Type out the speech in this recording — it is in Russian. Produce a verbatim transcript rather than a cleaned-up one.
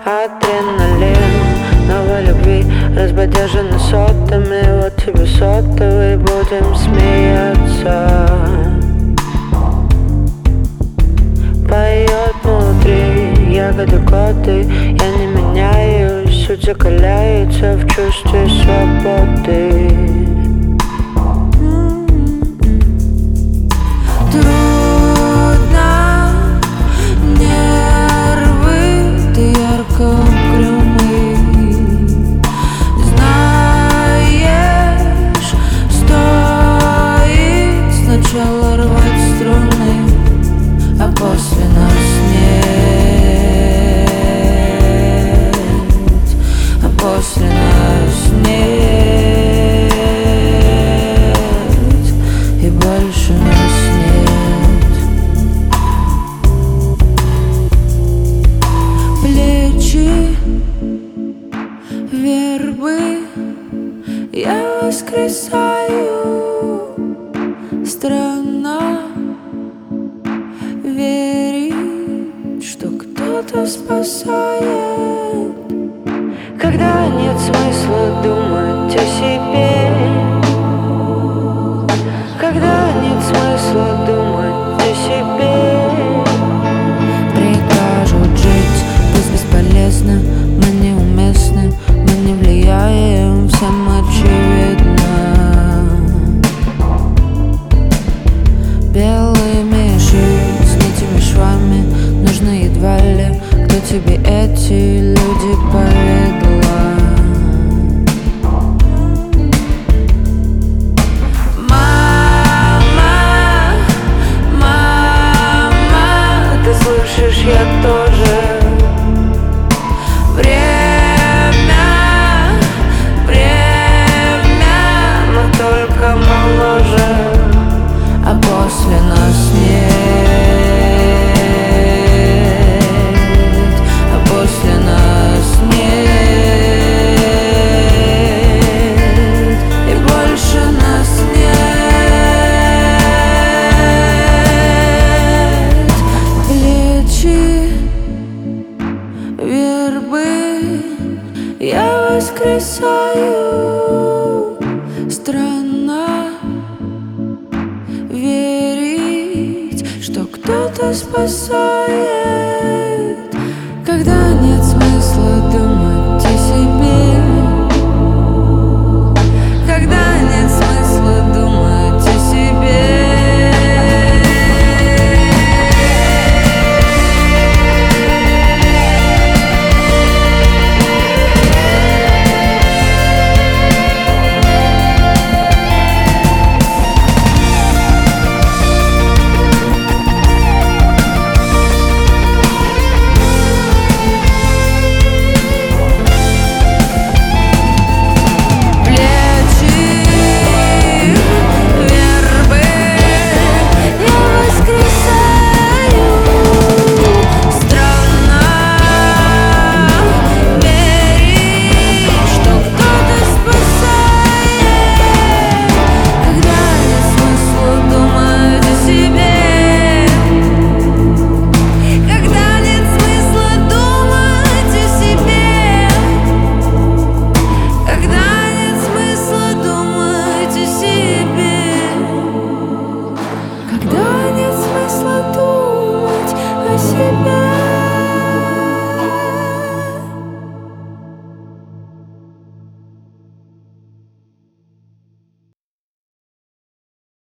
адреналин, новой любви, разбодяжены сотами. Вот тебе сотовый, будем смеяться. Поет внутри ягоды коты, я не меняюсь, суть закаляется в чувстве свободы. Сначала рвать струны, а после нас нет, а после нас нет, и больше нас нет. Плечи вербы, я воскресаю. Странно верить, что кто-то спасает, когда нет смысла думать о себе, когда нет смысла думать о себе. Прикажут жить, пусть бесполезно, мы неуместны, мы не влияем, всем очевидно. Белые меши с нитями швами нужны едва ли. Кто тебе эти люди поведала? Мама, мама, Ты слышишь, я тоже. Время, время, но только моложе. а после нас нет, а после нас нет, и больше нас нет. Плечи вербы, я воскресаю. Странно верить, что кто-то спасает, когда нет смысла думать о себе, когда нет смысла думать о себе. Когда нет смысла думать о себе.